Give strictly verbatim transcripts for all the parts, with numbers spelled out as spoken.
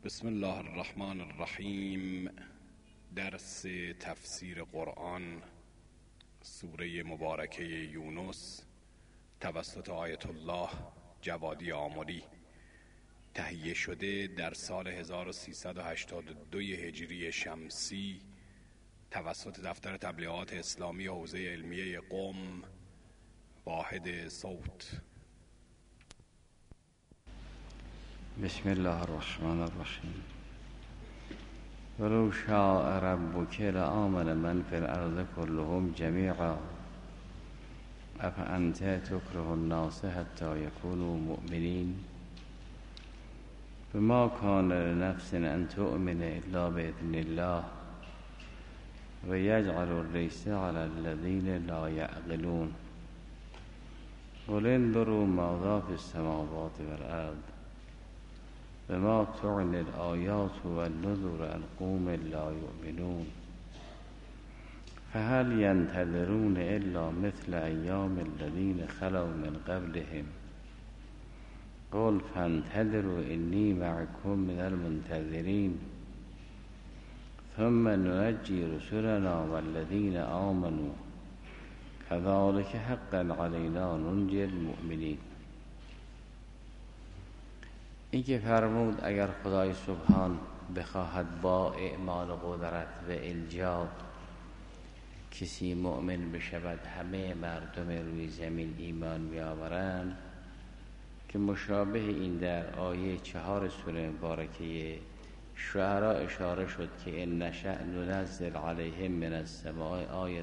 بسم الله الرحمن الرحیم. درس تفسیر قرآن سوره مبارکه یونس توسط آیت الله جوادی آملی، تهیه شده در سال هزار و سیصد و هشتاد و دو هجری شمسی توسط دفتر تبلیغات اسلامی حوزه علمیه قم، واحد صوت. بسم الله الرحمن الرحیم. ولو شاء ربک لآمن من فی الارض كلهم جمیعا افانت تکره الناس حتی یکونوا مؤمنین فما کان لنفس ان تؤمن الا باذن الله و یجعل الرجس علی الذین لا یعقلون قل انظروا ماذا فی السماوات والارض بما تغني الآيات والنذر عن قوم لا يؤمنون فهل ينتظرون إلا مثل أيام الذين خلوا من قبلهم قل فانتظروا إني معكم من المنتظرين ثم ننجي رسلنا والذين آمنوا كذلك حقا علينا ننجي المؤمنين. این که فرمود اگر خدای سبحان بخواهد با اعمال قدرت و الجا کسی مؤمن بشود همه مردم روی زمین ایمان بیاورند، که مشابه این در آیه چهار سوره مبارکه شعراء اشاره شد که ان نشأ ننزل علیهم من السماء آیة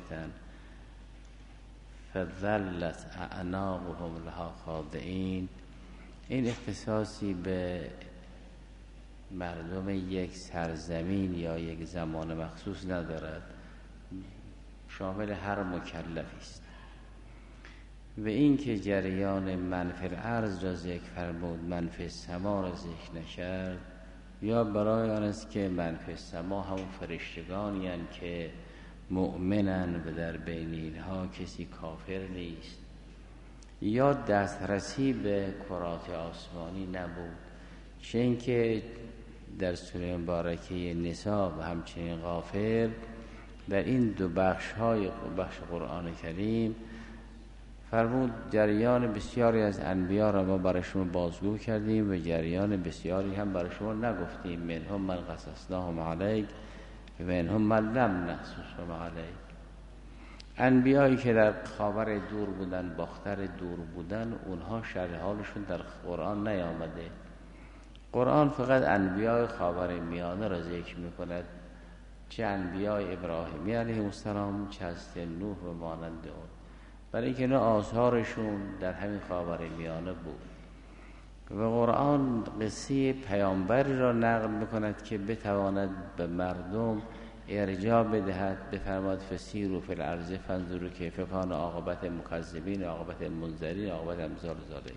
فظلت اعناقهم لها خاضعین. این اختصاصی به مردم یک سرزمین یا یک زمان مخصوص ندارد، شامل هر مکلفی است. و این که جریان من فی الارض را ذکر فرمود من فی السما را ذکر نکرد، یا برای آن است که من فی السما همون فرشتگانی هستند که مؤمنند و در بین اینها کسی کافر نیست، یا دسترسی به کرات آسمانی نبود. چه اینکه در سوره مبارکه نساء و همچنین غافر در این دو بخش های بخش قرآن کریم فرمود جریان بسیاری از انبیا را ما برای شما بازگو کردیم و جریان بسیاری هم برای شما نگفتیم. منهم من قصصناهم علیک و منهم من لم نقصصهم علیک. انبیایی که در خاور دور بودن، باختر دور بودن، اونها شرح حالشون در قرآن نیامده. قرآن فقط انبیای خاور میانه را ذکر میکند، چه انبیای ابراهیمی علیه السلام، چه از نوح و مانند اون، برای اینکه نه آثارشون در همین خاور میانه بود. و قرآن قصه پیامبری را نقل میکند که بتواند به مردم ارجاع بدهد. بفرماد فسیروا فی الارض فانظروا کیف کان عاقبت المکذبین عاقبت المنذرین عاقبت امثال ذلک.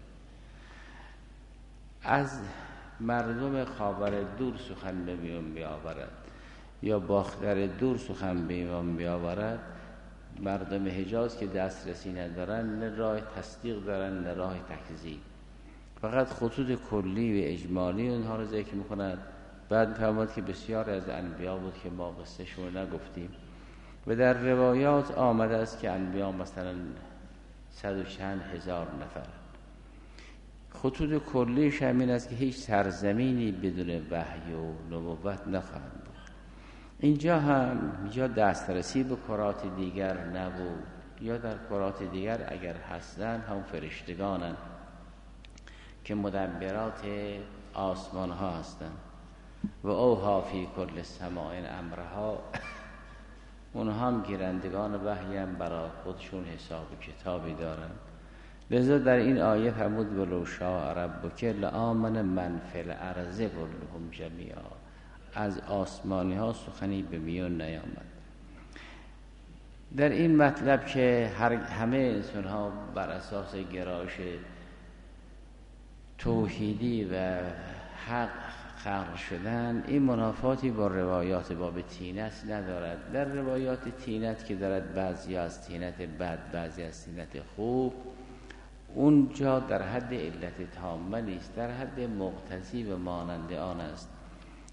از مردم خاور دور سخن به میان بیاورد یا باختر دور سخن به میان بیاورد. مردم حجاز که دسترسی ندارن، نه راه تصدیق دارن نه راه تکذیب، فقط خطوط کلی و اجمالی اونها رو ذکر میکند. بعد فرمود که بسیار از انبیا بود که ما قصه شما نگفتیم. و در روایات آمده است که انبیا مثلا صد و چند هزار نفر. خطوط کلیش همین است که هیچ سرزمینی بدون وحی و نبوت نخواهد بود. اینجا هم یا دسترسی به کرات دیگر نبود، یا در کرات دیگر اگر هستن هم فرشتگانن که مدبرات آسمان ها هستند. و اوها فی کل سماع امرها، اونها هم گیرندگان وحی هم برای خودشون حساب و کتابی دارن. لذا در این آیه فرمود ولو شاء ربک لآمن من فی الارض كلهم جمیعا. از آسمانی ها سخنی به میان نیامد. در این مطلب که هر همه انسان ها بر اساس گرایش توحیدی و حق خلق شدن، این منافاتی با روایات باب تینت ندارد. در روایات تینت که دارد بعضی از تینت بد، بعضی از تینت خوب، اونجا در حد علت تامه نیست، در حد مقتضی و مانند آن است.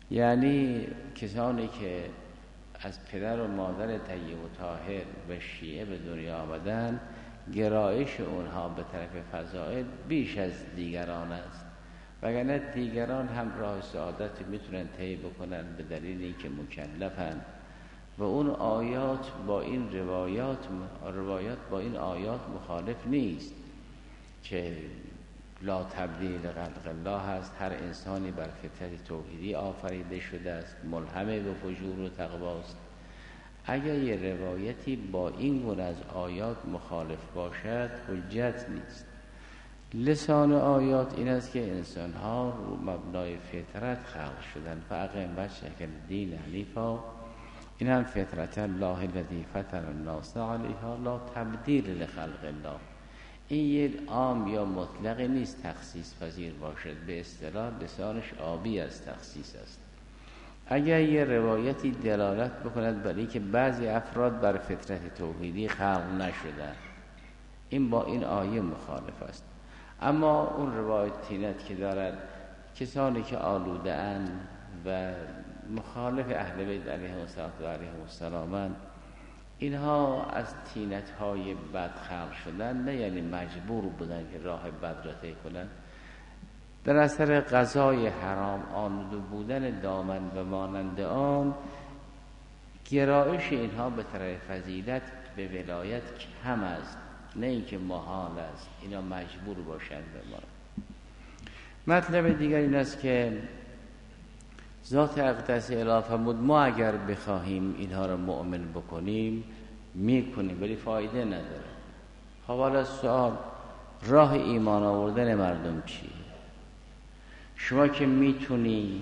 یعنی کسانی که از پدر و مادر طیب و طاهر و شیعه به دنیا آمدن، گرایش اونها به طرف فضائل بیش از دیگران است، وگرنه دیگران هم راه سعادت میتونن طی بکنن به دلیل اینکه مکلفن و اون آیات با این روایات روایات با این آیات مخالف نیست که لا تبدیل خلق الله هست، هر انسانی بر فطرت توحیدی آفریده شده است، ملهم به فجور و تقواست. اگر یه روایتی با این گونه از آیات مخالف باشد حجت نیست. لسان آیات این است که انسان ها رو مبنای فطرت خلق شدن، فاقم وجهک دین حنیفا، این هم فطرت الله الذی فطر الناس علیها لا تبدیل لخلق الله. این یه عام یا مطلقی نیست تخصیص پذیر باشد، به اصطلاح لسانش آبی از تخصیص است. اگر یه روایتی دلالت بکند بر اینکه بعضی افراد بر فطرت توحیدی خلق نشدن، این با این آیه مخالف است. اما اون روایتینت که دارد کسانی که آلوده اند و مخالف اهل بیت علیهم السلام، اینها از تینت های بد خلق شدن، نه یعنی مجبور بودن که راه بد را طی کنند، در اثر غذای حرام آلوده بودن دامن و مانند آن، گرایش اینها به طرف فضیلت به ولایت کم است، نه اینکه محال است اینا مجبور باشند به ما. مطلب دیگر این است که ذات اقدس اله فرمود ما اگر بخواهیم اینها را مؤمن بکنیم میکنیم، ولی فایده نداره. خب حالا سوال، راه ایمان آوردن مردم چیه؟ شما که میتونی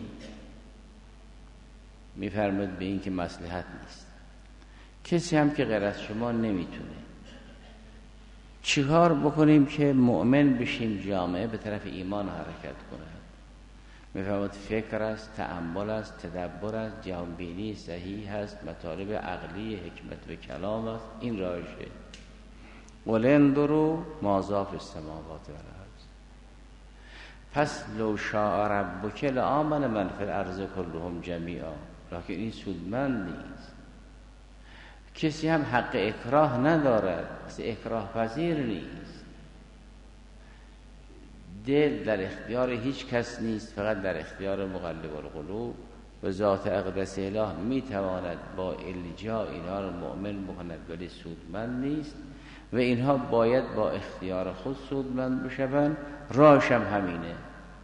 میفرمود به این که مصلحت نیست، کسی هم که غیر از شما نمیتونه. چیکار بکنیم که مؤمن بشیم، جامعه به طرف ایمان حرکت کنه؟ میفرمود فکر است، تأمل است، تدبر است، جهانبینی صحیح است، مطالب عقلی، حکمت و کلام است. این راهشه. قل انظروا ماذا فی السماوات و الارض. پس لو شاء ربک لآمن من فی الارض کلهم جمیعا، لکن این سودمند نیست. کسی هم حق اکراه ندارد، اکراه پذیر نیست. دل در اختیار هیچ کس نیست، فقط در اختیار مقلب القلوب. و ذات اقدس اله میتواند با الجا اینها رو مؤمن بکند، ولی سودمند نیست و اینها باید با اختیار خود سودمند بشوند. راهش هم همینه،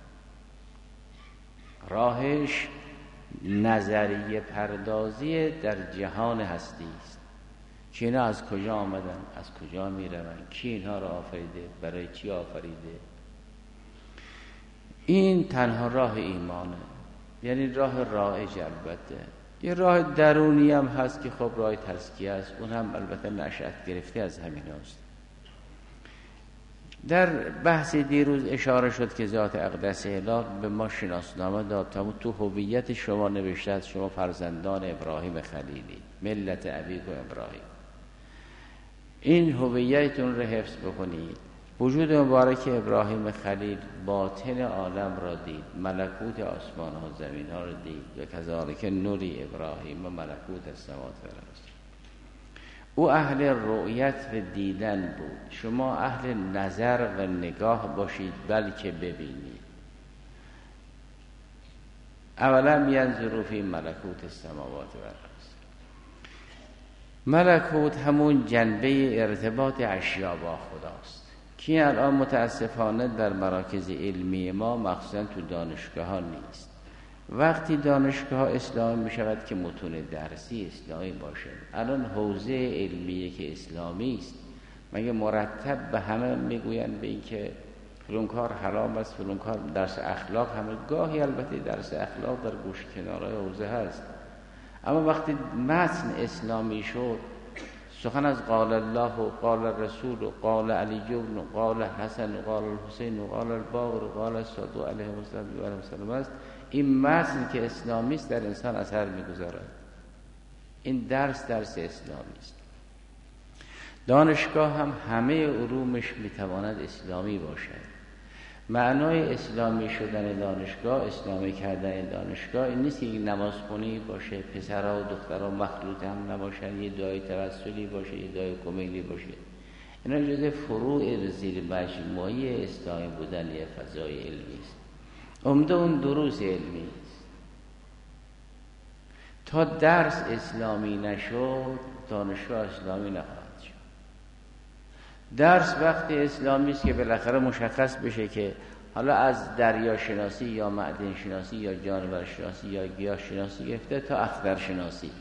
راهش نظریه پردازی در جهان هستی است که اینا از کجا آمدن، از کجا میروند، کی اینها را آفریده، برای چی آفریده. این تنها راه ایمانه، یعنی راه رایج. البته یه راه درونی هم هست که خب راه تزکیه است، اون هم البته نشأت گرفته از همین هست. در بحث دیروز اشاره شد که ذات اقدس اله به ما شناسنامه داد، تا تو هویت شما نوشته است شما فرزندان ابراهیم خلیلی، ملت ابیک و ابراهیم. این هویتتون رو حفظ بکنید. وجود مبارک ابراهیم خلیل باطن عالم را دید، ملکوت آسمان ها زمین ها را دید، و کذالک نوری ابراهیم و ملکوت السماوات و الارض. او اهل رؤیت و دیدن بود، شما اهل نظر و نگاه باشید، بلکه ببینید. اولا ینظروا فی ملکوت السماوات و الارض. ملکوت همون جنبه ارتباط اشیا با خداست که الان متاسفانه در مراکز علمی ما مخصوصا تو دانشگاه ها نیست. وقتی دانشگاه ها اسلامی می شود که متون درسی اسلامی باشه. الان حوزه علمیه که اسلامی است، مگه مرتب به همه میگویند به این که فلان کار حرام است، فلان کار درس اخلاق، همه گاهی البته درس اخلاق در گوش کنارهای حوزه هست، اما وقتی متن اسلامی شد، سخن از قال الله و قال الرسول و قال علی و قال حسن و قال الحسین و قال الباقر و قال الصادق علیه السلام است، این متن که اسلامی است در انسان اثر میگذارد. این درس درس اسلامی است. دانشگاه هم همه علومش میتواند اسلامی باشد، معنای اسلامی شدن دانشگاه، اسلامی کردن دانشگاه این نیست که یک نمازخونی باشه، پسرها و دخترها مخلوط هم نباشن، یه دعای توسلی باشه، یه دعای کمیلی باشه. اینا جزء فروع زیر مجموعه اسلامی بودن یه فضای علمی است. عمده اون دروس علمی است. تا درس اسلامی نشد دانشگاه اسلامی نخواهد شد. درس وقتی اسلامی است که بالاخره مشخص بشه که حالا از دریا شناسی یا معدن شناسی یا جانور شناسی یا گیاه شناسی گرفته تا اختر شناسی،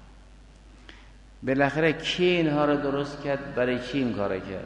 بالاخره کی اینها رو درست کرد، برای چی این کار کرد؟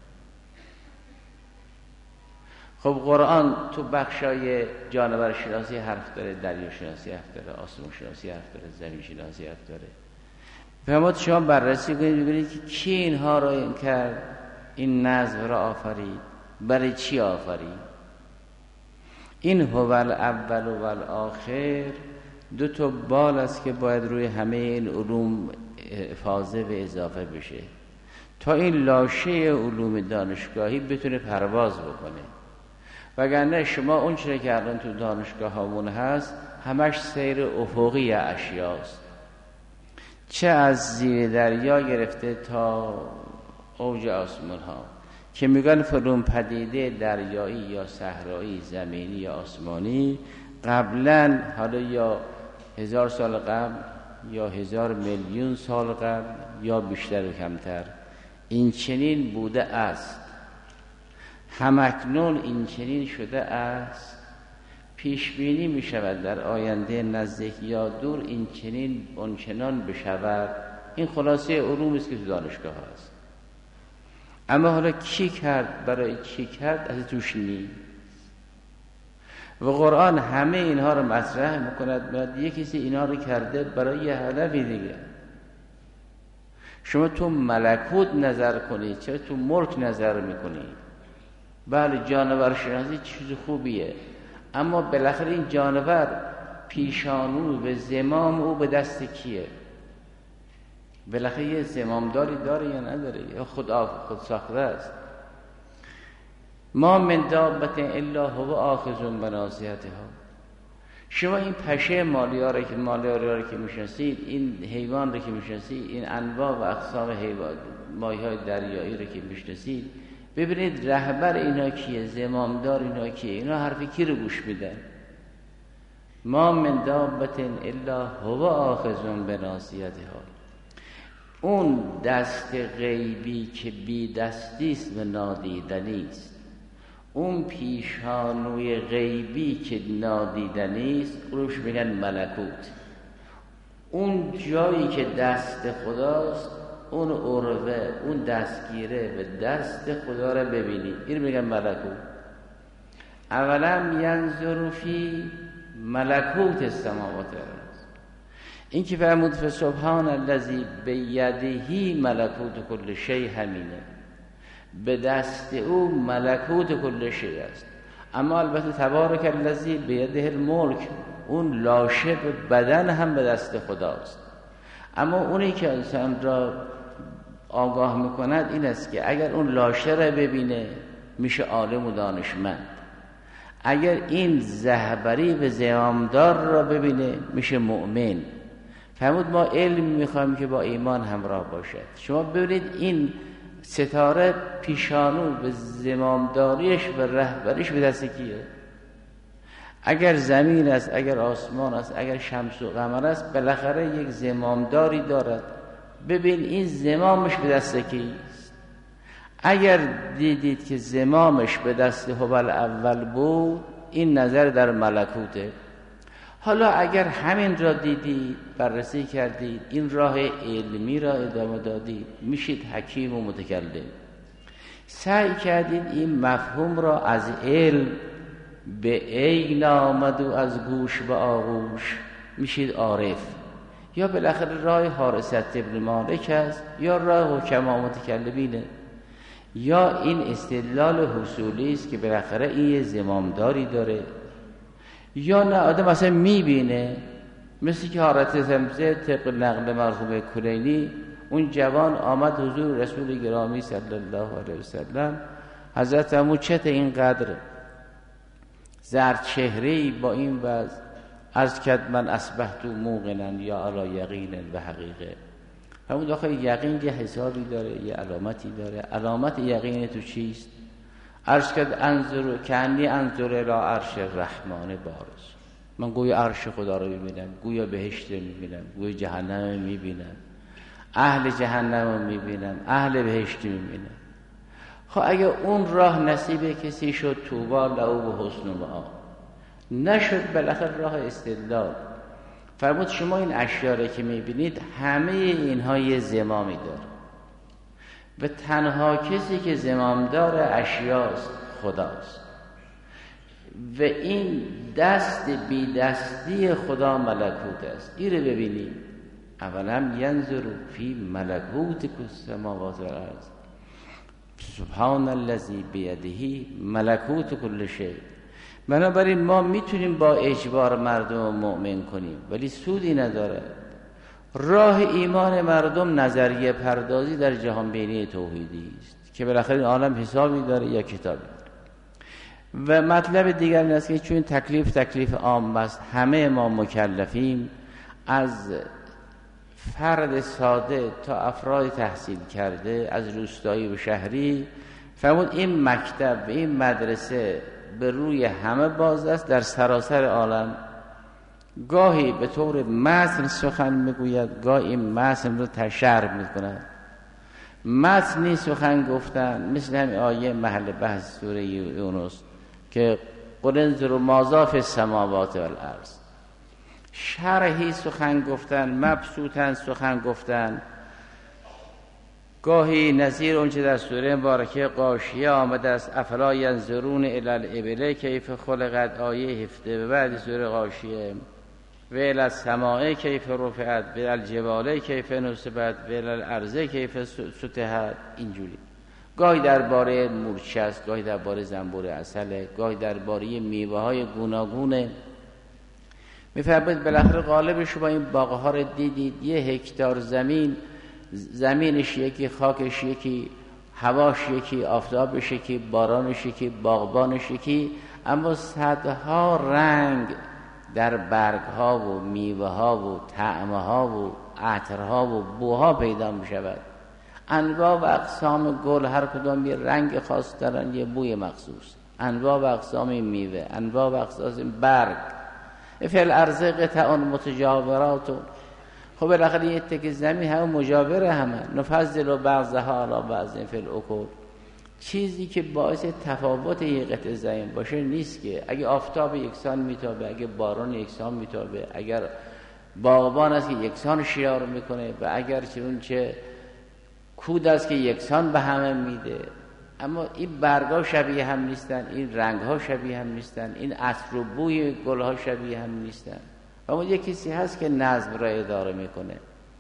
خب قرآن تو بخشای جانور شناسی حرف داره، دریا شناسی حرف داره، آسمون شناسی حرف داره، زمین شناسی حرف داره. فرمود شما بررسی کنید ببینید که کی اینها رو این کرد، این نظم را آفرید، برای چی آفرید. این هو الاول و الاخر دو تا بال است که باید روی همه این علوم افاضه و اضافه بشه تا این لاشه علوم دانشگاهی بتونه پرواز بکنه. وگرنه شما اون چیزی که الان تو دانشگاه هامون هست همش سیر افقی اشیاست، چه از زیر دریا گرفته تا اوج آسمان ها که میگن فلان پدیده دریایی یا صحرایی زمینی یا آسمانی قبلا، حالا یا هزار سال قبل یا هزار میلیون سال قبل یا بیشتر و کمتر، این چنین بوده است، همکنون این چنین شده است، پیش بینی می شود در آینده نزدیک یا دور این چنین اونچنان بشود. این خلاصه علوم است که تو دانشگاه هست. اما حالا کی کرد، برای چی کرد، از توش نیست. و قرآن همه اینها رو مطرح میکند. بعد یک کسی اینها رو کرده برای یه هدفی دیگه. شما تو ملکوت نظر کنید، چرا تو ملک نظر میکنید؟ بله جانور شناسی چیز خوبیه، اما بالاخره این جانور پیشانو به زمام او به دست کیه؟ بالاخره یه زمامداری داره یا نداره؟ یا خود خود ساخته است؟ ما من دابت الا هو آخذ بناصیتها. شما این پشه مالیار رو که مالیار رو که میشناسید، این حیوان رو که میشناسید، این انواع و اقسام حیوان ماهی‌های دریایی رو که میشناسید، ببینید رهبر اینا کیه، زمامدار اینا کیه، اینا حرف کی رو گوش میدن؟ ما من دابت الا هو آخذ بناصیتها. اون دست غیبی که بی دستیست و نادیدنیست، اون پیشانوی غیبی که نادیدنیست روش میگن ملکوت. اون جایی که دست خداست، اون عروه، اون دستگیره و دست خدا را ببینید، این میگن ملکوت. اولا ینظر فی ملکوت السماوات والارض. این که فرمود فسبحان الذی بیده ملکوت کل شیء، همینه، به دست او ملکوت کل شیء است. اما البته تبارک الذی بیده الملک، اون لاشه به بدن هم به دست خداست. اما اونی که انسان را آگاه میکند این است که اگر اون لاشه را ببینه میشه عالم و دانشمند، اگر این زهبری و زمامدار را ببینه میشه مؤمن. فرمود ما علم میخوایم که با ایمان همراه باشد. شما ببینید این ستاره پیشانو به زمامداریش و رهبریش به دست کیه؟ اگر زمین است، اگر آسمان است، اگر شمس و قمر است، بالاخره یک زمامداری دارد. ببین این زمامش به دست کیست؟ اگر دیدید که زمامش به دست هو الاول بود، این نظر در ملکوته. حالا اگر همین را دیدید، بررسی کردید، این راه علمی را ادامه دادید، میشید حکیم و متکلم. سعی کردید این مفهوم را از علم به عین آمد و از گوش به آغوش، میشید عارف. یا بالاخره راه حارث ابن مالک است، یا راه حکما متکلمینه، یا این استدلال حصولی است که بالاخره این یه زمامداری داره، یا نه آدم اصلا میبینه، مثل که حارث سمزه طبق نقل مرحوم کلینی، اون جوان آمد حضور رسول گرامی صلی الله علیه وسلم، حضرت عمو چت این قدر زرد چهره‌ای با این وضع عرض کرد من اصبحت موقنا یا علی یقین و حقیقه. همون داخل یقین یه حسابی داره، یه علامتی داره. علامت یقین تو چیست؟ عرض کرد انظر کانی انظر الی عرش الرحمن بارز. من گویا عرش خدا رو میبینم، گویا بهشت رو میبینم، گویا جهنم رو میبینم، اهل جهنم رو میبینم، اهل بهشت رو میبینم. خب اگه اون راه نصیب کسی شد طوبی له و حسن مآب، نشد بالاخره راه استدلال. فرمود شما این اشیاء را که میبینید همه اینها یه زمامی داره و تنها کسی که زمامدار اشیاست خداست و این دست بی دستی خدا ملکوت است. این رو ببینیم. اولم ینظر فی ملکوت السماوات والارض سبحان الذی بیده ملکوت کل شیء. بنابراین ما میتونیم با اجبار مردم مؤمن کنیم ولی سودی نداره. راه ایمان مردم نظریه پردازی در جهان بینی توحیدی است که بالاخره عالم حسابی داره یا کتابی داره. و مطلب دیگر این است که چون تکلیف تکلیف عام است، همه ما مکلفیم، از فرد ساده تا افراد تحصیل کرده، از روستایی و شهری. فرمود این مکتب این مدرسه به روی همه باز است در سراسر عالم. گاهی به طور متن سخن میگوید، گاهی این متن رو تشرح میکند. متنی سخن گفتن مثل همین آیه محل بحث سوره یونس که قل انظروا ماذا فی السماوات والارض. شرحی سخن گفتن، مبسوطن سخن گفتن. گاهی نظیر اونچه در سوره مبارکه غاشیه آمده است، افلا ینظرون الی الابل کیف خلقت، آیه هفده به بعد سوره غاشیه. و الی السماء کیف رفعت و الی الجبال کیف نصبت و الی الارض کیف سطحت. اینجوری گاهی درباره مورچه است، گاهی درباره زنبور عسل، گاهی درباره میوه های گوناگونه. میفرماید بالاخره غالب شما این باغ ها رو دیدید، یه هکتار زمین، زمینش یکی، خاکش یکی، هواش یکی، آفتابش یکی، بارانش یکی، باغبانش یکی، اما صدها رنگ در برگ ها و میوه ها و طعم ها و عطرها و بوها پیدا می شود. انواع و اقسام گل هر کدام یه رنگ خاص دارن، یه بوی مخصوص. انواع و اقسام میوه، انواع و اقسام برگ. فی الارض قطع متجاورات. خب بالاخره یه تک زمین هم مجاوره همه. نفضل بعضها علی بعض فی الاکل. چیزی که باعث تفاوت یه قطع زمین باشه نیست که. اگه آفتاب یکسان میتابه، اگه باران یکسان میتابه، اگر باغبان است که یکسان شیار میکنه و اگر چون چه کود است که یکسان به همه میده، اما این برگا شبیه هم نیستن، این رنگها شبیه هم نیستن، این عطر و بوی گلها شبیه هم نیستن. اما یک کسی هست که نظم را اداره میکنه.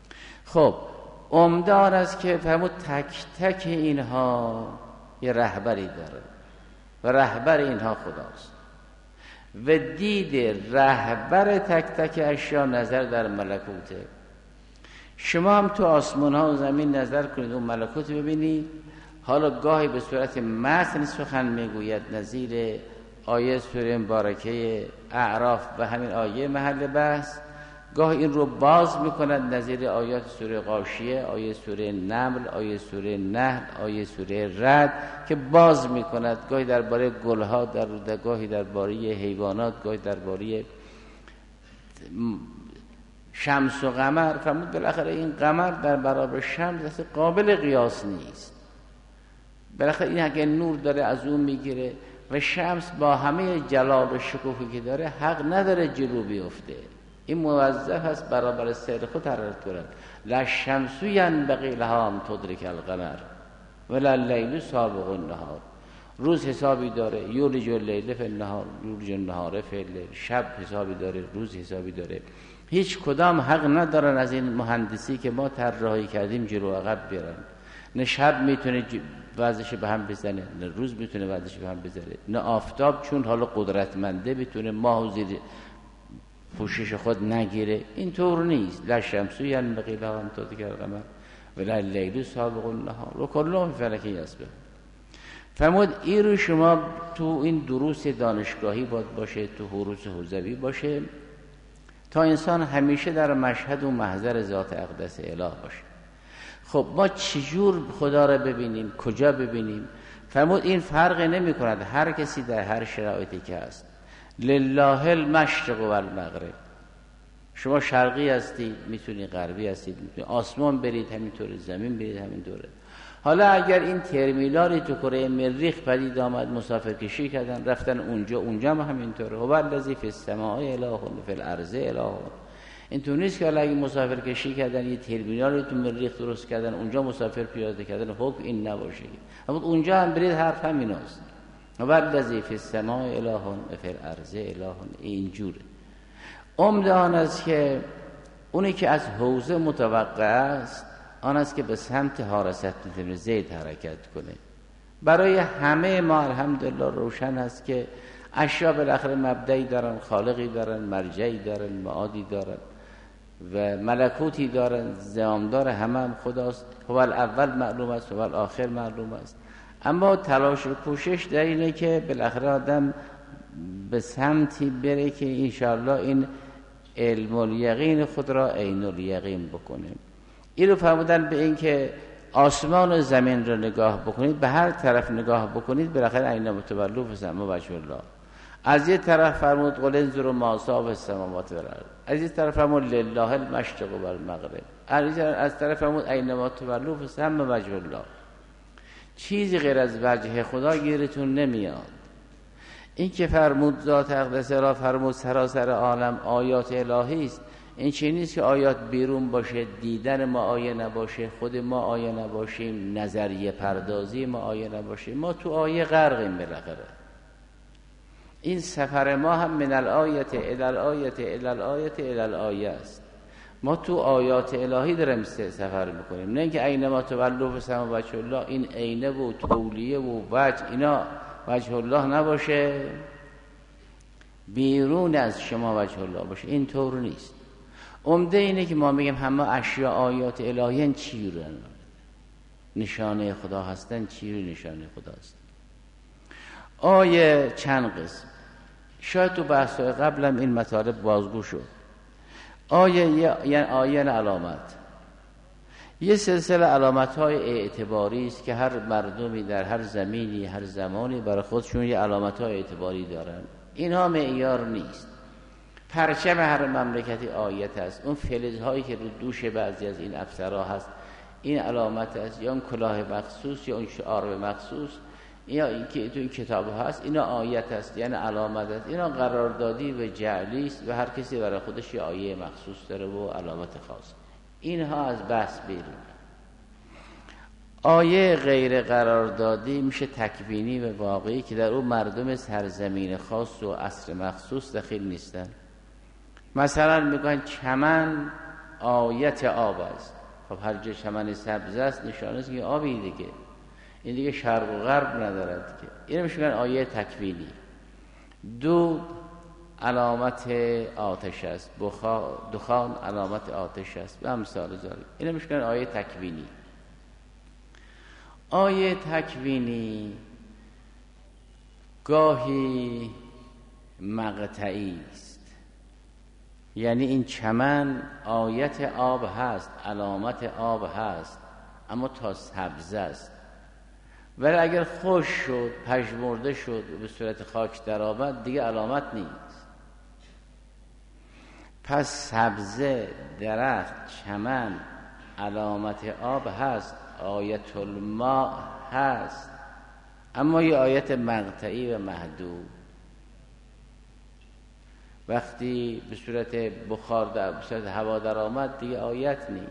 خب عمدان است که فرمود تک تک اینها یه رهبری داره و رهبر اینها خداست و دید رهبر تک تک اشیا نظر در ملکوته. شما هم تو آسمان ها و زمین نظر کنید، اون ملکوت ببینید. حالا گاهی به صورت متن سخن میگوید، نظیر آیه سوره مبارکه اعراف و همین آیه محل بحث. گاهی این رو باز میکند، نظیر آیات سوره غاشیه، آیه سوره نمل، آیه سوره نحل، آیه سوره رعد که باز میکند. گاهی درباره گلها، در گاهی درباره حیوانات، گاهی درباره شمس و قمر. فرمود بالاخره این قمر در برابر شمس اصلا قابل قیاس نیست. بالاخره این اگه نور داره از اون میگیره و شمس با همه جلال و شکوفی که داره حق نداره جلو بیفته. این موظف است برابر سیر خود حرارت کند. لا الشمس ینبغی لها ان تدرک القمر ولا اللیل سابق النهار. روز حسابی داره، یولج اللیل فی النهار یولج النهار فی اللیل. شب حسابی داره، روز حسابی داره. هیچ کدام حق ندارن از این مهندسی که ما طراحی کردیم جلو عقب بیارن. نه شب میتونه وضعش به هم بزنه، نه روز میتونه وضعش به هم بزنه، نه آفتاب چون حالا قدرتمنده میتونه ماه زیر پوشش خود نگیره. این طور نیست. لا الشمس ینبغی لها ان تدرک القمر ولا اللیل سابق النهار و کل فی فلک یسبحون. فرمود این رو شما تو این دروس دانشگاهی باید باشه، تو دروس حوزوی باشه، تا انسان همیشه در مشهد و محضر ذات اقدس اله باشه. خب ما چجور خدا را ببینیم، کجا ببینیم؟ فرمود این فرق نمی کند، هر کسی در هر شرایطی که هست. لله المشرق و المغرب. شما شرقی هستید میتونید، غربی هستید میتونید، آسمان برید همینطوره، زمین برید همینطوره. حالا اگر این ترمینالی تو کره مریخ پدید آمد، مسافر کشی کردن رفتن اونجا، اونجا هم همینطوره. هو الذی فی السماء اله و فی الارض اله. اینطور نیست که حالا اگه مسافر کشی کردن یه ترمینالی تو مریخ درست کردن اونجا مسافر پیاده کردن حکم این نباشه. اما اونجا هم برید حرف همیناست. هو الذی فی السماء اله و فی الارض اله. اینجوره. عمده آن است که اونی که از حوزه متوقع است آن است که به سمت حارست بن زید حرکت کنه. برای همه ما الحمدلله روشن است که اشیا بالاخره مبدعی دارن، خالقی دارن، مرجعی دارن، معادی دارن و ملکوتی دارن. زمامدار همه هم خداست. هو الاول معلوم است، هو الاخر معلوم است. اما تلاش و کوشش در اینه که بالاخره آدم به سمتی بره که انشاءالله این علم الیقین خود را عین الیقین بکنه. این رو فرمودن به این که آسمان و زمین رو نگاه بکنید، به هر طرف نگاه بکنید بالاخره اینما تولوا فثم وجه الله. از یه طرف فرمود قل انظروا ما صاب السماوات والارض، از یه طرف فرمود لله المشرق و المغرب، از طرف فرمود اینما تولوا فثم وجه الله. چیزی غیر از وجه خدا گیرتون نمیاد. این که فرمود ذات اقدس را، فرمود سراسر عالم آیات الهی است. این چیزی نیست که آیات بیرون باشه، دیدن ما آیه نباشه، خود ما آیه نباشیم، نظریه پردازی ما آیه نباشه. ما تو آیه غرقیم بالاخره. این سفر ما هم من الآیت الی الآیت الی الآیت الی الآیه است. ما تو آیات الهی داریم سفر میکنیم، نه اینکه اینما تولوا فثم وجه الله. این عینه و تولیه و وجه اینا وجه الله نباشه، بیرون از شما وجه الله باشه. این طور نیست. عمده اینه که ما میگیم همه اشیاء آیات الهی چی رو نشانه خدا هستن، چی رو نشانه خدا هستن. آیه چند قسم، شاید تو بحث‌های قبلم این مطالب بازگو شد. آیه یعنی آیه علامت، یه سلسله علامت‌های اعتباری است که هر مردمی در هر زمینی هر زمانی برای خودشون یه علامت‌های اعتباری دارن. اینها معیار نیست. پرچم هر مملکتی آیت است. اون فلزهایی که رو دوش بعضی از این افسرها هست این علامت است، یا اون کلاه مخصوص یا اون شعار مخصوص یا این که تو این کتاب هست اینا آیت است، یعنی علامت است. اینا قراردادی و جعلی است و هر کسی برای خودش یه آیه مخصوص داره و علامت خاص. اینها از بحث بیرون. آیه غیر قراردادی میشه تکوینی و واقعی که در اون مردم سرزمین خاص و عصر مخصوص دخیل نیستن. مثلا میگن چمن آیت آب است. خب هر جا چمن سبز است نشانه است که آبی دیگه، این دیگه شرق و غرب ندارد که. اینو میگن آیه تکوینی. دود علامت آتش است، دخان علامت آتش است و امثال ذلک. اینو میگن آیه تکوینی. آیه تکوینی گاهی مقطعی است، یعنی این چمن آیت آب هست، علامت آب هست، اما تا سبز است. ولی اگر خوش شد، پژمرده شد و به صورت خاک در آمد دیگه علامت نیست. پس سبزه، درخت، چمن علامت آب هست، آیت الماء هست، اما یه آیت مقطعی و محدود. وقتی به صورت بخار در به صورت هوا در آمد دیگه آیت نیست.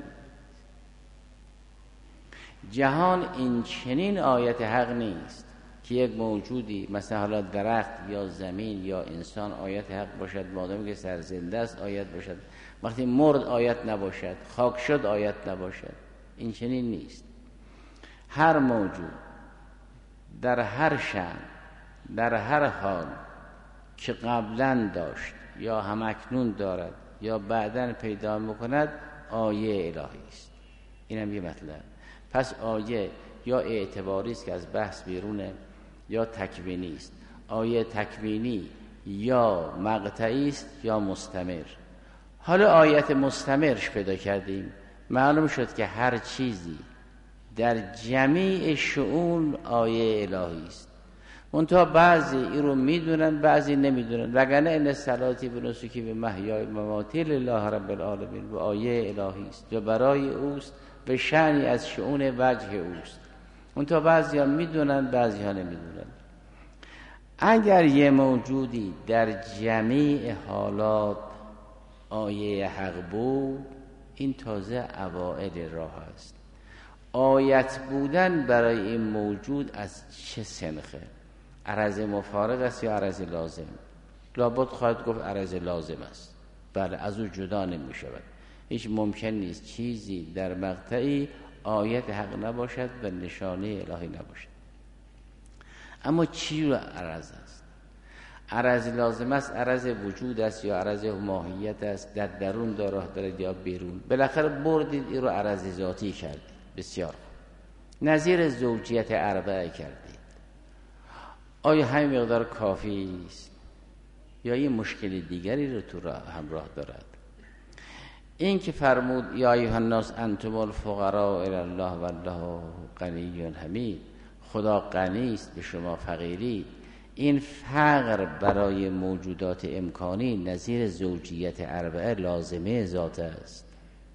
جهان این چنین آیت حق نیست که یک موجودی مثلا حالا درخت یا زمین یا انسان آیت حق باشد مادامی که سرزنده است آیت باشد، وقتی مرد آیت نباشد، خاک شد آیت نباشد. این چنین نیست. هر موجود در هر شأن در هر حال که قبلا داشت یا همکنون دارد یا بعداً پیدا میکند آیه الهی است. این هم یه مطلب. پس آیه یا اعتباری است که از بحث بیرونه، یا تکوینی است. آیه تکوینی یا مقطعی است یا مستمر. حالا آیت مستمرش پیدا کردیم، معلوم شد که هر چیزی در جمیع شؤون آیه الهی است. منتها بعضی این رو میدونن، بعضی نمیدونن. وگرنه ان صلاتی و نسکی و محیای مماتی لله رب العالمین و آیه الهی است و برای اوست و شأنی از شؤون وجه اوست. منتها بعضی ها میدونن، بعضی ها نمیدونن. اگر یه موجودی در جمیع حالات آیه حق بود، این تازه اوائل راه است. آیت بودن برای این موجود از چه سنخه؟ عرض مفارق است یا عرض لازم؟ لابد خواهد گفت عرض لازم است. بله، از او جدا نمی شود. هیچ ممکن نیست چیزی در مقطعی آیت حق نباشد و نشانه الهی نباشد. اما چی رو عرض است؟ عرض لازم است، عرض وجود است یا عرض ماهیت است، در درون راه دارد یا بیرون؟ بالاخره بردید این رو عرض ذاتی کردید. بسیار نظیر زوجیت اربعه کردید. آیا همین مقدار کافی است یا یه مشکل دیگری رو تو راه همراه دارد؟ این که فرمود یا ایها الناس انتم الفقراء الی الله والله غنی حمید، خدا غنی است به شما فقیری، این فقر برای موجودات امکانی نظیر زوجیت اربعه لازمه ذات است.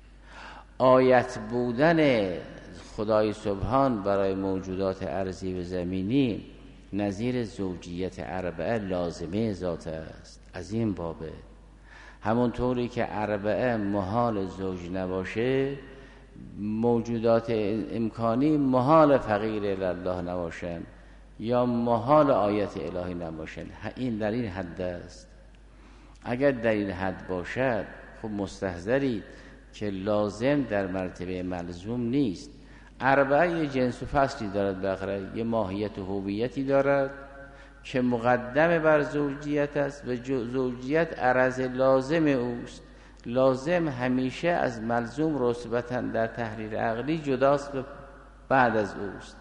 آیت بودن خدای سبحان برای موجودات ارضی و زمینی نظیر زوجیت اربعه لازمه ذات است. از این بابه همونطوری که اربعه محال زوج نباشه، موجودات امکانی محال فقیر الله نباشن یا محال آیت الهی نباشن. این در این حد است. اگر در این حد باشد خب مستحضرید که لازم در مرتبه ملزوم نیست. اربعه یه جنس و فصلی دارد، بالاخره یه ماهیت و هویتی دارد که مقدم بر زوجیت است و زوجیت عرض لازم اوست. لازم همیشه از ملزوم رتبتاً در تحریر عقلی جداست و بعد از اوست.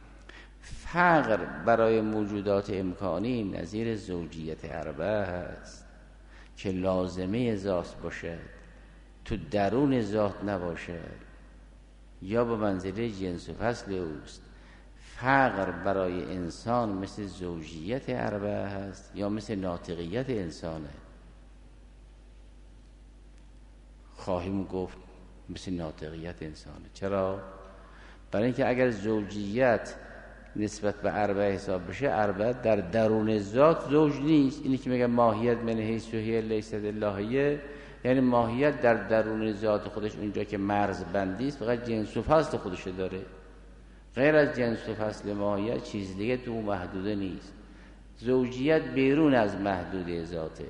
فقر برای موجودات امکانی نظیر زوجیت اربعه است که لازمه ذات باشد، تو درون ذات نباشد یا به منزله جنس و فصل اوست. فقر برای انسان مثل زوجیت اربعه است یا مثل ناطقیت انسانه؟ خواهیم گفت مثل ناطقیت انسانه. چرا؟ برای اینکه اگر زوجیت نسبت به اربعه حساب بشه، اربعه در درون ذات زوج نیست. اینی که میگه ماهیت من حیث هی لیست اللهیه، یعنی ماهیت در درون ذات خودش اونجا که مرز بندی است فقط جنس و فصل خودش داره. غیر از جنس و فصل ماهیت چیز دیگه تو محدوده نیست. زوجیت بیرون از محدوده ذاته.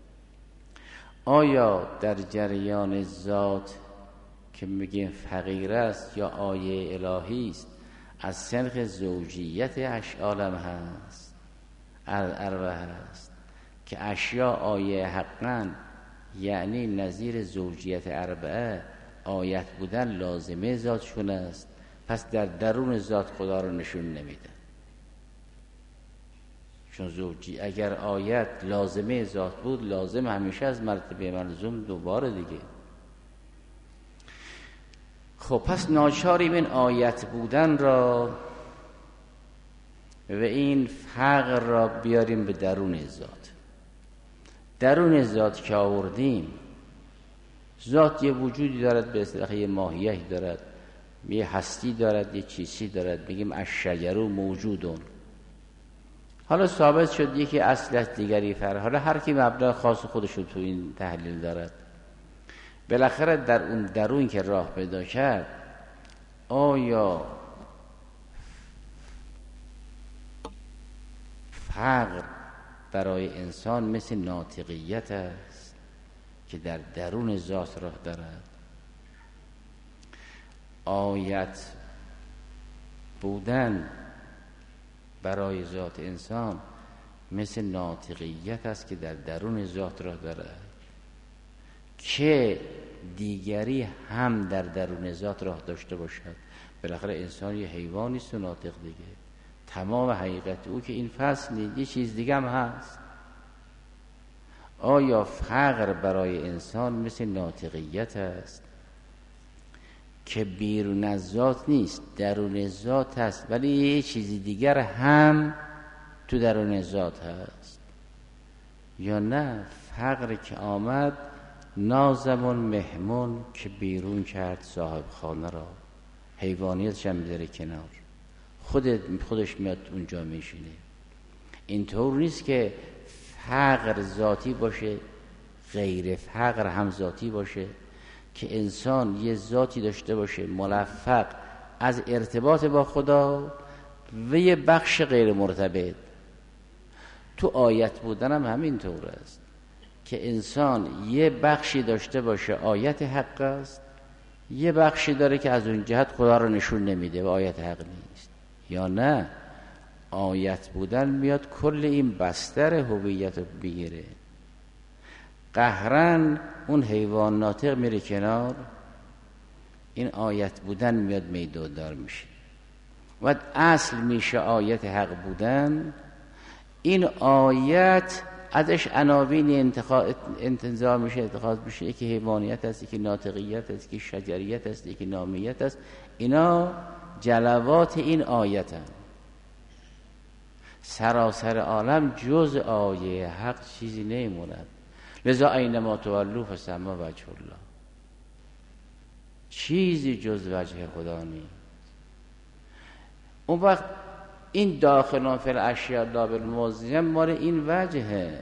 آیا در جریان ذات که میگیم فقیر است یا آیه الهی است از سنخ زوجیت اش عالم هست، اربعه هست که اشیا آیه حقاً، یعنی نظیر زوجیت اربعه آیت بودن لازمه ذاتشون است، پس در درون ذات خدا رو نشون نمیده. چون زوجی اگر آیت لازمه ذات بود، لازم همیشه از مرتبه ملزوم دوباره دیگه. خب پس ناچاریم این آیت بودن را و این فقر را بیاریم به درون ذات. درون ذات که آوردیم، ذات یه وجودی دارد، به اصطلاح یه ماهیتی دارد، یه هستی دارد، یه چیزی دارد، میگیم الشجر موجودون. حالا ثابت شد یکی اصل است دیگری فرع. حالا هر کی مبنا خاص خودش رو تو این تحلیل دارد. بالاخره در اون درون که راه پیدا کرد، آیا فقر برای انسان مثل ناطقیت است که در درون ذات راه دارد؟ آیت بودن برای ذات انسان مثل ناطقیت است که در درون ذات راه دارد که دیگری هم در درون ذات راه داشته باشد. بالاخره انسان یه حیوانی است و ناطق دیگه. تمام حقیقت او که این فصل نیست، یه چیز دیگه هم هست. آیا فقر برای انسان مثل ناطقیت است که بیرون از ذات نیست، درون ذات هست، ولی یه چیزی دیگر هم تو درون ذات هست؟ یا نه فقر که آمد نازمون مهمون که بیرون کرد صاحب خانه را، حیوانیتش هم میذاره کنار، خود خودش میاد اونجا میشینه. اینطور نیست که فقر ذاتی باشه غیر فقر هم ذاتی باشه، که انسان یه ذاتی داشته باشه ملفق از ارتباط با خدا و یه بخش غیر مرتبط. تو آیت بودن هم همین طور است که انسان یه بخشی داشته باشه آیت حق است، یه بخشی داره که از اون جهت خدا رو نشون نمیده و آیت حق نیست. یا نه آیت بودن میاد کل این بستر هویت رو بگیره، قهرن اون حیوان ناطق میره کنار، این آیت بودن میاد میداندار میشه و اصل میشه آیت حق بودن. این آیت ازش عناوین انتزاع میشه، اتخاذ میشه، یکی حیوانیت است، یکی ناطقیت است، یکی شجریت است، یکی نامیت است. اینا جلوات این آیت هم. سراسر عالم جز آیه حق چیزی نمیموند، لذا اینما تولوا فثم وجه الله، چیزی جز وجه خدا نیست. اون وقت این داخلون فی الاشیاء لا بالموضع مال این وجهه،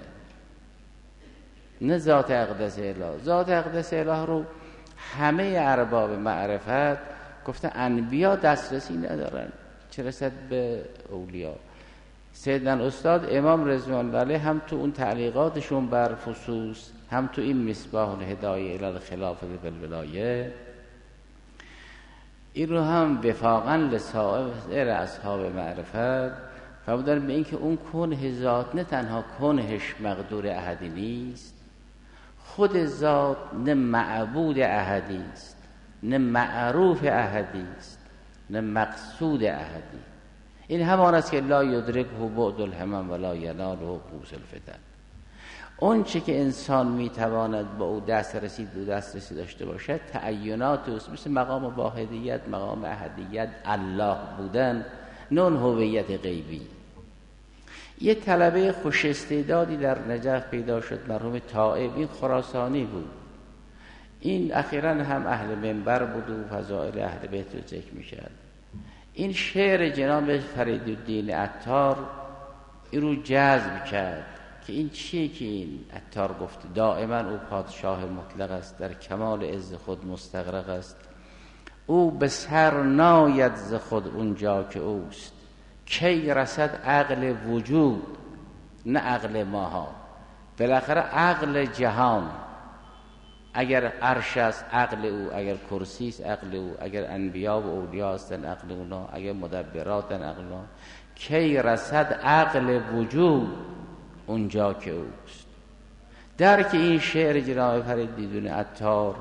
نه ذات اقدس اله. ذات اقدس اله رو همه ارباب معرفت گفته انبیا دسترسی ندارن، چه رسد به اولیا. سیدنا استاد امام رضوان الله علیه هم تو اون تعلیقاتشون بر فصوص، هم تو این مصباح الهدایه الی الخلافه بالولایه، این رو هم وفاقا لسائر اصحاب معرفت فرمودن به این که اون کنه ذات نه تنها کنهش مقدور احدی نیست، خود ذات نه معبود احدی است، نه معروف احدی است، نه مقصود احدی. این همان است که لا یدرکه بعد الهمم ولا یناله قوس الفتن. اون چه که انسان میتواند با او دست رسید و دست رسید داشته باشد تعینات اوست، مثل مقام واحدیت، مقام احدیت، الله بودن، نون هویت غیبی. یه طلبه خوش استعدادی در نجف پیدا شد، مرحوم طائب، این خراسانی بود. این اخیراً هم اهل منبر بود و فضائل اهل بیت رو ذکر میکرد. این شعر جناب فریدالدین عطار این رو جذب کرد که این چیه که این عطار گفته دائما او پادشاه مطلق است، در کمال عز خود مستغرق است، او به سر ناید ز خود اونجا که اوست، کی رسد عقل وجود نه عقل ماها. بالاخره عقل جهان، اگر عرش است عقل او، اگر کرسی است عقل او، اگر انبیا و اولیا هستن عقل اونا، اگر مدبراتن عقل اونا، کی رسد عقل وجود اونجا که اوست. درک این شعر جناب فریدالدین عطار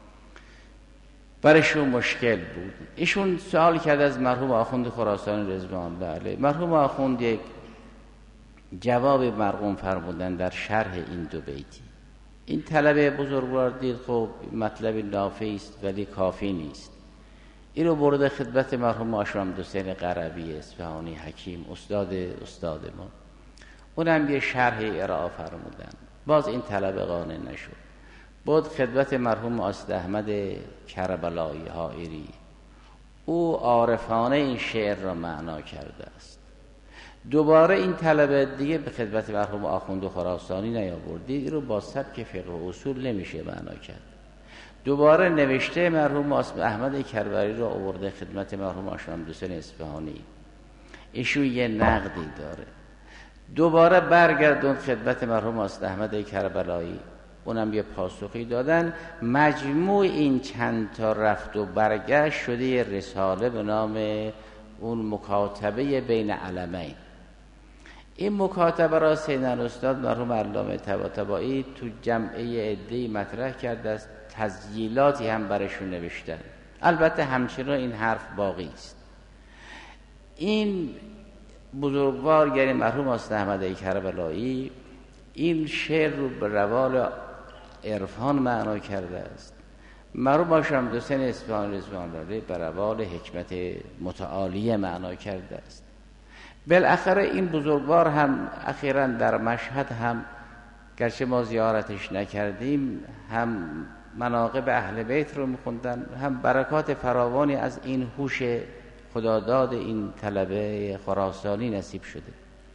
برشون مشکل بود. ایشون سوال کرد از مرحوم آخوند خراسانی رضوان الله علیه. مرحوم آخوند یک جواب مرقوم فرمودن در شرح این دو بیتی. این طلبه بزرگوار دید خب مطلب نافی است ولی کافی نیست، این رو برده خدمت مرحوم آشام حسین قربی اصفهانی حکیم، استاد استاد ما، اونم یه شرح ارائه فرمودن. باز این طلبه قانع نشد، بود خدمت مرحوم استاد احمد کربلایی حائری، او عارفانه این شعر را معنا کرده است. دوباره این طلبه دیگه به خدمت مرحوم آخوند خراسانی نیاوردید، این رو با سبک فقه و اصول نمیشه معنا کرد. دوباره نوشته مرحوم احمد کربلایی رو آورده خدمت مرحوم آشام حسین اصفهانی، ایشون یه نقدی داره. دوباره برگردون خدمت مرحوم استاد احمد کربلایی، اونم یه پاسخی دادن. مجموع این چند تا رفت و برگشت شده یه رساله به نام اون مکاتبه بین علمین. این مکاتبه را سیدنا استاد مرحوم علامه طباطبایی تو جمعه عده‌ای مطرح کرده است، تسجیلاتی هم برشون نوشتن. البته همچنان این حرف باقی است. این بزرگوار یعنی مرحوم حسین احمد کربلایی این شعر رو به روال عرفان معنا کرده است. مرحوم شمس حسین اصفهانی رضوان الله به روال حکمت متعالیه معنا کرده است. بالاخره این بزرگوار هم اخیراً در مشهد هم گرچه ما زیارتش نکردیم هم مناقب اهل بیت رو میخوندن، هم برکات فراوانی از این هوش خداداد این طلبه خراسانی نصیب شده.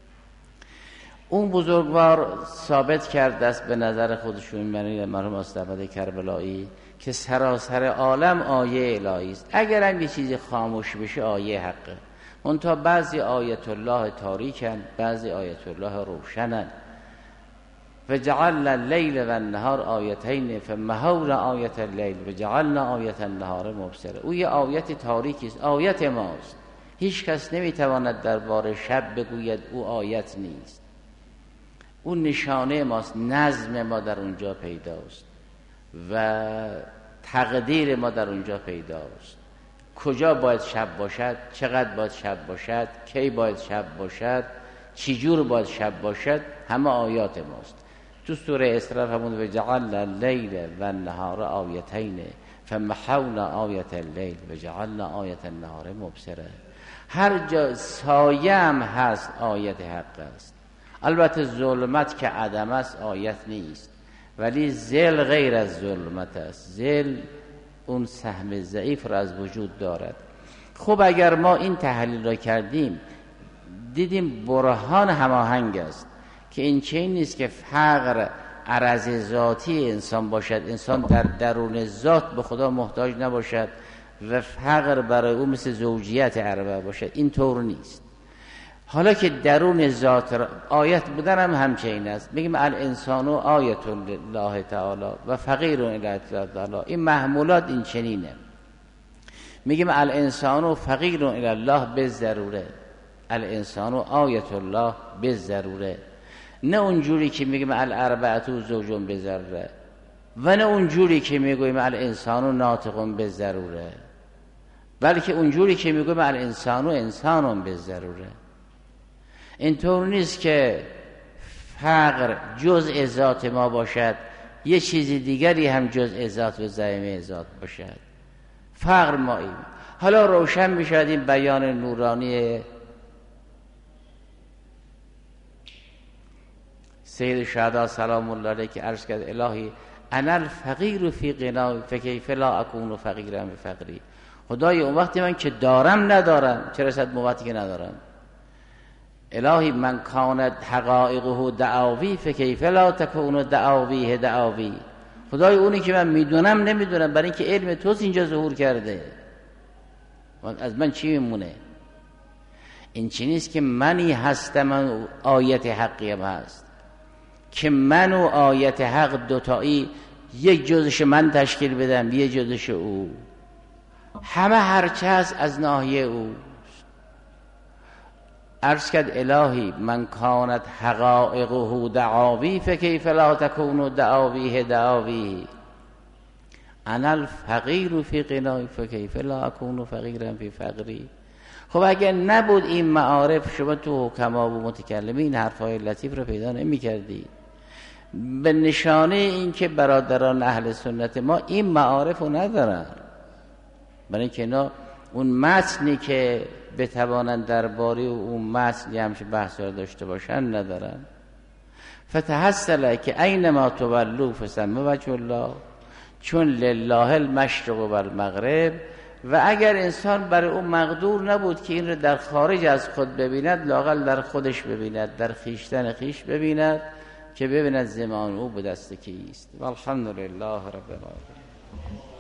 اون بزرگوار ثابت کرده است به نظر خودشون، یعنی مرحوم استاد کربلایی، که سراسر عالم آیه الهی است. اگر هم یه چیزی خاموش بشه آیه حقه. منتها بعضی آیت الله تاریکن، بعضی آیت الله روشنن. و جعلنا اللیل و النهار آیتین فمحونا آیت اللیل و جعلنا آیت النهار مبصره. او یه آیت تاریکی است، آیت ماست. هیچ کس نمیتواند درباره شب بگوید او آیت نیست. اون نشانه ماست، نظم ما در اونجا پیداست و تقدیر ما در اونجا پیداست. کجا باید شب باشد، چقدر باید شب باشد، کی باید شب باشد، چی جور باید شب باشد، همه آیات ماست. تو سوره اسراء فرمود و جعلنا اللیل و النهار آیتین فمحونا آیت اللیل و جعلنا آیت النهار مبصره. هر جا سایه هم هست آیت حق است. البته ظلمت که عدم است آیت نیست، ولی ذل غیر از ظلمت است. ذل اون سهم ضعیف را از وجود دارد. خب اگر ما این تحلیل را کردیم دیدیم برهان هماهنگ است که این چنین نیست که فقر عرض ذاتی انسان باشد، انسان در درون ذات به خدا محتاج نباشد و فقر برای او مثل زوجیت عربه باشد. این طور نیست. حالا که درون ذات را آیت بودن هم همچنین است. میگیم الانسان آیت الله تعالی و فقیر الی الله تعالی. این محمولات این چنینه. میگیم الانسان فقیر الی الله به ضروره، الانسان آیت الله به ضروره. نه اونجوری که میگیم الاربعه زوجون به ضروره و نه اونجوری که میگیم الانسان ناطقون به ضروره، بلکه اونجوری که میگیم الانسان انسانون به ضروره. اینطور نیست که فقر جزء ذات ما باشد، یه چیزی دیگری هم جزء ذات و زمینه ذات باشد. فقر ما این. حالا روشن میشد این بیان نورانی سید شهدا سلام الله علیه که عرض کرد الهی انا الفقیر فی غنا فکیف لا اکون فقیرا بفقری. خدای اون وقتی من که دارم ندارم چه رسد موقتی که ندارم. الهی من کانت حقائقه دعاوی فکیف لا تکون دعاویه دعاوی. خدای اونی که من میدونم نمیدونم، برای اینکه علم توست اینجا ظهور کرده، از من چی میمونه؟ این چی نیست که منی هستم، من آیت حقیم هست که من و آیت حق دوتایی یک جزش من تشکیل بدم یک جزش او، همه هرچه هست از ناحیه او. عرض کرد الهی من کانت حقائقه دعاوی فکیف لا تکون دعاویه دعاوی. انا الفقیر فی غنای فکیف لا اکون فقیرا فی فقری. خب اگر نبود این معارف شما تو حکما و متکلمین حرفای لطیف رو پیدا نمی کردی. به نشانه این که برادران اهل سنت ما این معارف رو ندارن، برای اینکه اینا اون متنی که بتوانند درباره اون متن همش بحث رو داشته باشن ندارن. فتحصل که اینما تولوا فثم وجه الله، چون لله المشرق و المغرب. و اگر انسان برای اون مقدور نبود که این رو در خارج از خود ببیند، لااقل در خودش ببیند، در خیشتن خیش ببیند که ببیند زمان او به دست کیست. والحمدلله رب العالمین.